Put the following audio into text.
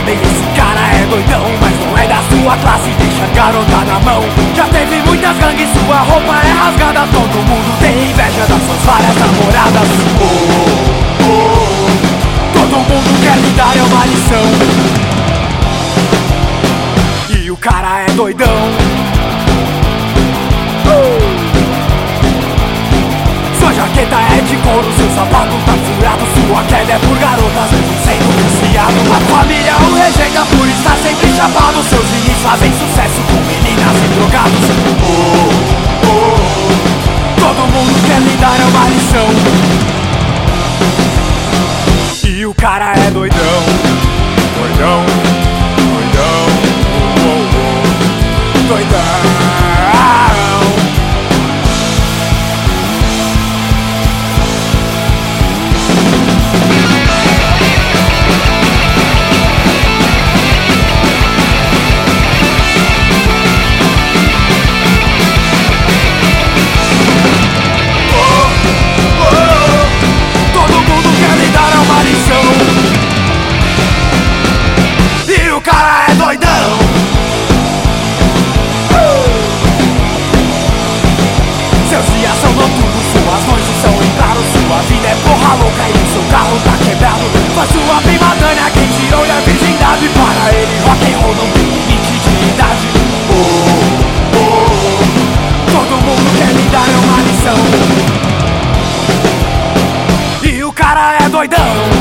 sabem, esse cara é doidão, mas não é da sua classe, deixa a garota na mão. Já teve muitas gangues, sua roupa é rasgada, todo mundo tem inveja das suas várias namoradas. Todo mundo quer lhe dar uma lição, e o cara é doidão. Sua jaqueta é de couro, seu sapato tá furado, sua queda é por garotas, mesmo sendo viciado. A família o rejeita por estar sempre chapado, seus vinis fazem sucesso com meninas e drogados. Todo mundo quer lhe dar uma lição, e o cara é doidão. Doidão, doidão, doidão. Seus dias são noturnos, suas noites são em claro, sua vida é porra louca e o seu carro tá quebrado. Mas sua prima Dana quem tirou-lhe a virgindade, para ele rock and roll não tem limite de idade. Todo mundo quer lhe dar uma lição, e o cara é doidão.